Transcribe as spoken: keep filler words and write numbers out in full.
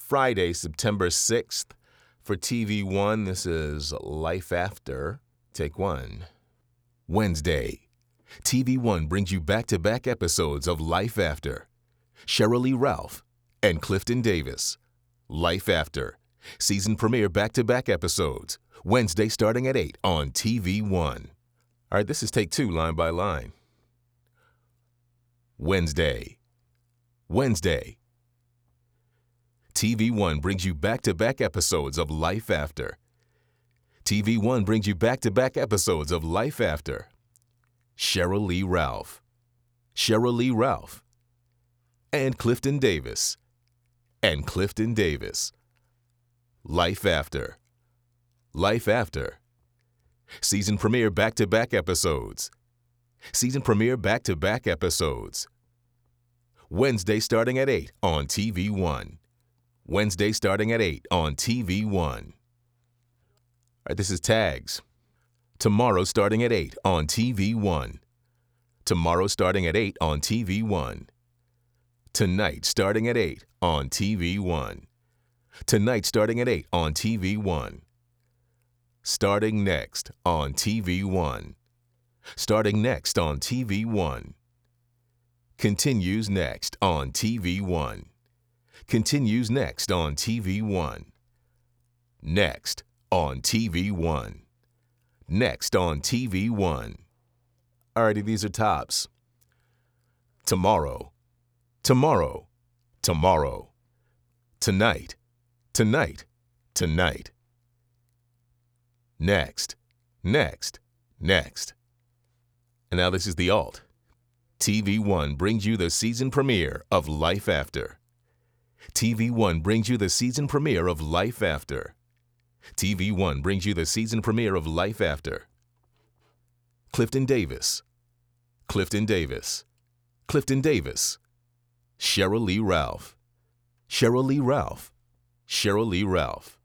Friday, September sixth. For T V One, this is Life After. Take one. Wednesday. T V One brings you back-to-back episodes of Life After. Sheryl Lee Ralph and Clifton Davis. Life After. Season premiere back-to-back episodes. Wednesday starting at eight on T V One. All right, this is take two, line by line. Wednesday. Wednesday. T V One brings you back-to-back episodes of Life After. T V One brings you back-to-back episodes of Life After. Sheryl Lee Ralph. Sheryl Lee Ralph. And Clifton Davis. And Clifton Davis. Life After. Life After. Season premiere back-to-back episodes. Season premiere back-to-back episodes. Wednesday starting at eight on T V One. Wednesday starting at eight on T V One. All right, this is tags. Tomorrow starting at eight on T V One. Tomorrow starting at eight on T V One. Tonight starting at eight on T V One. Tonight starting at eight on T V One. Starting next on T V One. Starting next on T V One. Continues next on T V One. Continues next on T V One. Next on T V One. Next on T V One. Alrighty, these are tops. Tomorrow. Tomorrow. Tomorrow. Tonight. Tonight. Tonight. Next. Next. Next. And now this is the alt. T V One brings you the season premiere of Life After. T V One brings you the season premiere of Life After. T V One brings you the season premiere of Life After. Clifton Davis. Clifton Davis. Clifton Davis. Sheryl Lee Ralph. Sheryl Lee Ralph. Sheryl Lee Ralph.